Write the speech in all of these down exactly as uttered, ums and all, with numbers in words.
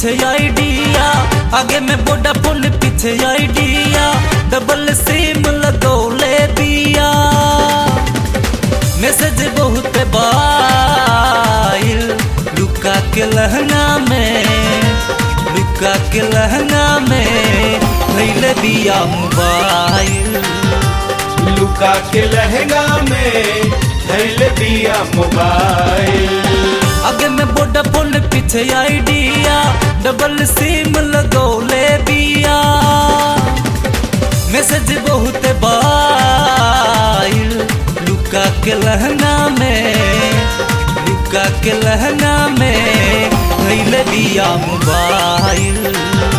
पीछे आइडिया, आगे में वोडाफोन पीछे आइडिया, डबल सिम लगौले बिया। मैसेज बहुत बाइल लुका के लहंगा में, लुका के लहंगा में धइले बिया मोबाइल, लुका के लहंगा में धइले बिया मोबाइल। आगे में वोडाफोन पीछे आइडिया, डबल सिम लगौले बिया। मैसेज बहुत बाइल लुका के लहंगा में, लुका के लहंगा में धइले बिया मोबाइल।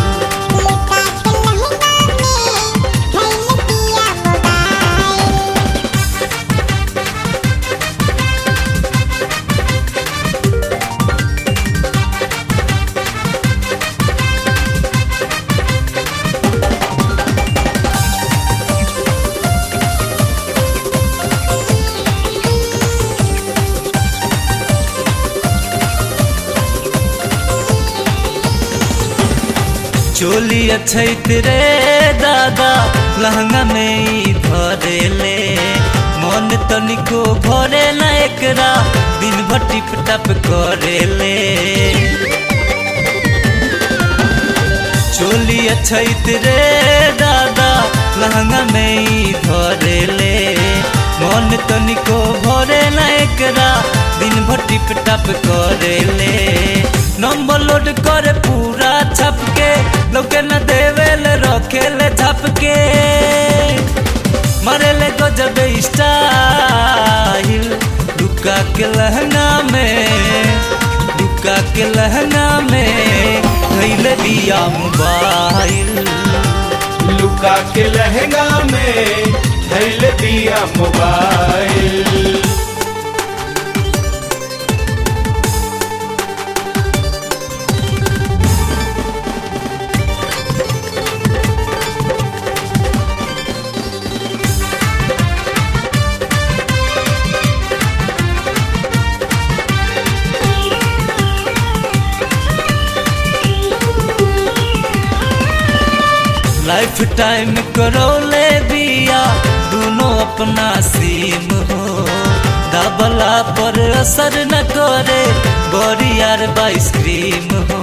चोली अच्छैत रे दादा लहंगा में ही धरेले, मन तनिको भरे ना एकरा दिन भर टिप टप करेले। चोली अच्छैत रे दादा लहंगा में ही धरेले, मन तनिको भरे ना एकरा दिन भर टिप टप करेले। नंबर लोड करे पूरा छपके, लोके न देवेले रखेले झपके, मरेले गजब स्टाइल लुका के लहंगा में, लुका के लहंगा में धइले बिया मोबाइल, लुका के लहंगा में धइले बिया मोबाइल। लाइफ टाइम करौले बिया दोनों अपना सीम हो, दबला पर असर न करे बड़ी यार आइसक्रीम हो।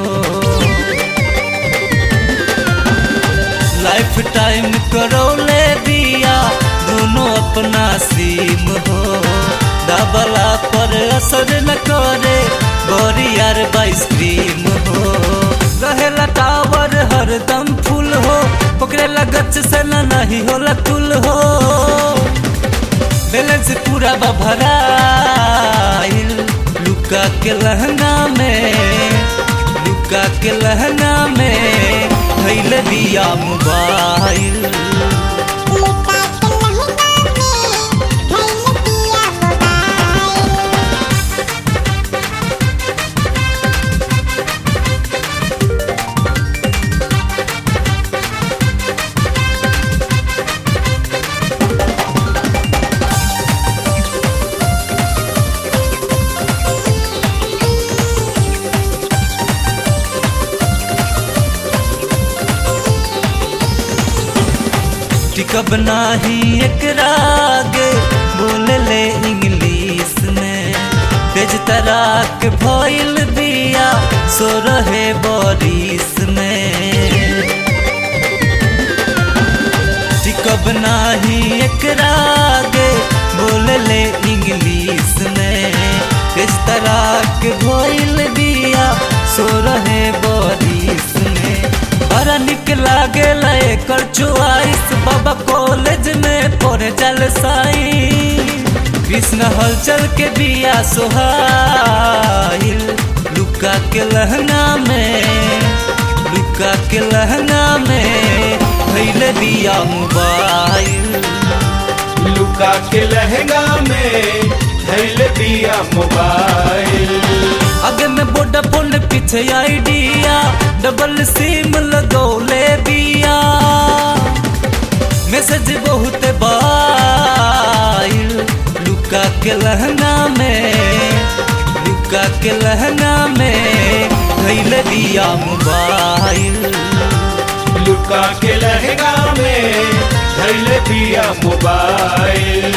लाइफ टाइम करौले बिया दोनों अपना सीम हो, दबला पर असर न करे बड़ी यार आइसक्रीम हो। रहेला टावर हरदम फुल हो, पकड़ेला गच से ना नहीं होला तुल हो, बैलेंस पूरा भराइल लुका के लहंगा में, लुका के लहंगा में धइले बिया मोबाइल। टिकब नाही एकरा आगे बोले ले इंग्लिश में, तेज तराक भइल बिया सो रहे बारिश में। टिकब नाही एकरा आगे बोले ले इंग्लिश में, तेज तराक भइल बिया सो रहे बारिश में। बड़ा निक लागेला एकर चॉइस, बाबा कॉलेज में पढ़े चल साई, कृष्ण हलचल के बिया सोहाइल लुका के लहंगा में, लुका के लहंगा में धइले बिया मोबाइल, लुका के लहंगा में धइले बिया मोबाइल। आगे में वोडाफोन पीछे आइडिया, डबल सिम लगौले बिया। मैसेज बहुत बाइल लुका के लहंगा में, लुका के लहंगा में धैल दिया मोबाइल। लुका के लहंगा में धैल दिया मोबाइल।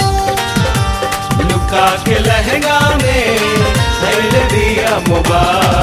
लुका के लहंगा में धैल दिया मोबाइल।